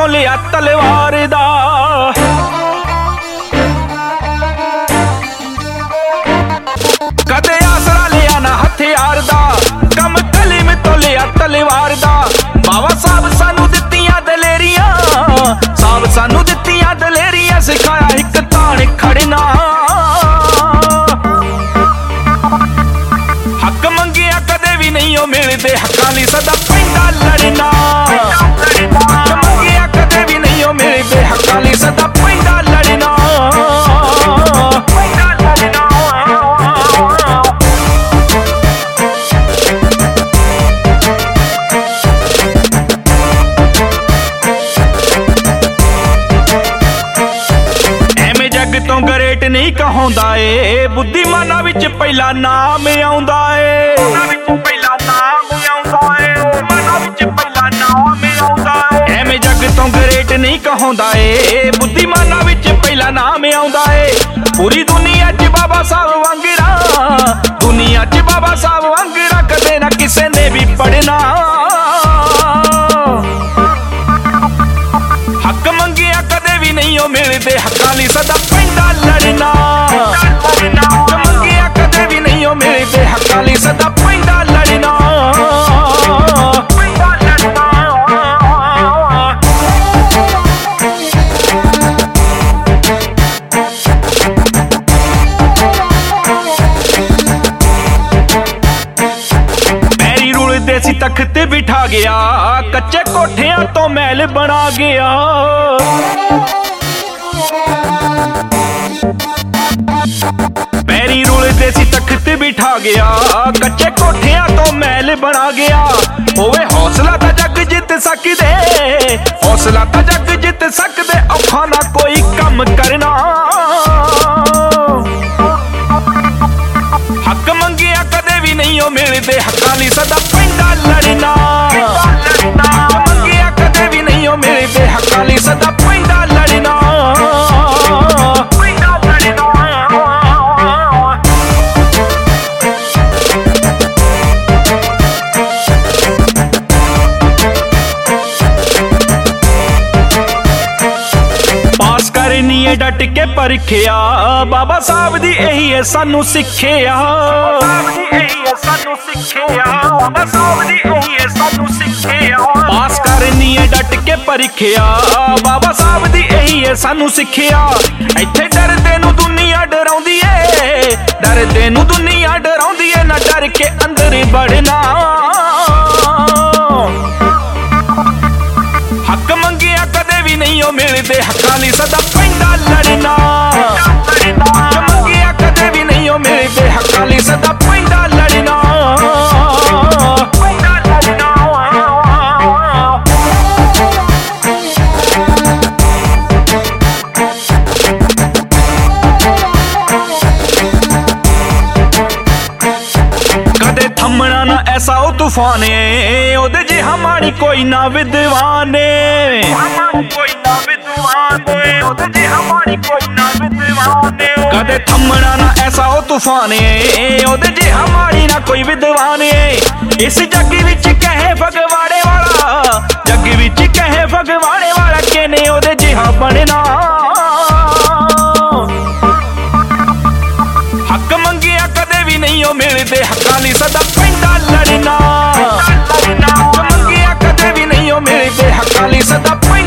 लिया तलवार दा। कदे आसरा लिया ना हथियार दा, कम कलीम तो लिया तलवार दा। बाबा साहब सानू दित्तियां दलेरियां, साहब सानू दित्तियां दलेरियां, सिखाया हिक ताण खड़ना। हक मंगिया कदे भी नहीं ओ मिलदे, हक्कां लई सदा पैंदा लड़ना। हक मंगिया कदे भी नहीं ओ मिलदे, हक्कां लई सदा पैंदा लड़ना। तो ग्रेट नहीं कहाउंदा ए, बुद्धिमाना विच पहला नाम आउंदा ए। एवें जग तो ग्रेट नहीं कहाउंदा ए, बुद्धिमाना विच पहला नाम आउंदा ए। पूरी दुनिया च बाबा साहब वांगरा, दुनिया च बाबा साहब वांगरा कदे ना किसे ने भी पढ़ना। हक मंगिया कदे भी नहीं ओ मिलदे, हक्कां लई सदा पैंदा लड़ना। हक मंगिया कदे भी नहीं ओ मिलदे, हक्कां लई सदा पैंदा लड़ना। पैरी रुलदे सी तख्त बिठा गया, कच्चे कोठियां तो महल बना गया। पैरी रुलदे सी तख्त बिठा गया, कच्चे कोठियां तो महल बना गया। होवे हौसला ता जग जित सकदे, हौसला ता जग जित सकदे, औखा ना कोई कम करना। हक मंगिया कदे भी नहीं ओ मिलदे, हक्कां लई सदा पैंदा लड़ना। हक मंगिया कदे भी नहीं ओ मिलदे, हक्कां लई सदा पैंदा लड़ना। पास करनी है डट के परखिया, बाबा साहब दी यही है सानू सिक्खिया। पास करनी है डट के परखिया, बाबा साहब दी यही है सानू सिक्खिया। इत्थे डरदे नू दुनिया डराउंदी है, डरदे नू दुनिया डराउंदी है, ना डर के अंदर बढ़ना। हक मंगिया कदे भी नहीं ओ मिलदे, हक्कां लई सदा पैंदा लड़ना। हक मंगिया कदे भी नहीं ओ मिलदे, हक्कां लई सदा पैंदा लड़ना। कदे थमना ना ऐसा ओ तूफान है, ओदे जिहा माड़ी कोई ना विद्वान है। कदे थमना ना ऐसा ओ तूफान है, ओदे जिहा माड़ी ना कोई विद्वान है। इस जग विच कहे फगवाड़े वाला, जग विच कहे फगवाड़े वाला, किने ओदे जिहा बनना। हक मंगिया कदे भी नहीं ओ मिलदे, हक्कां लई सदा पैंदा लड़ना। हक मंगिया कदे भी नहीं ओ मिलदे, हक्कां लई सदा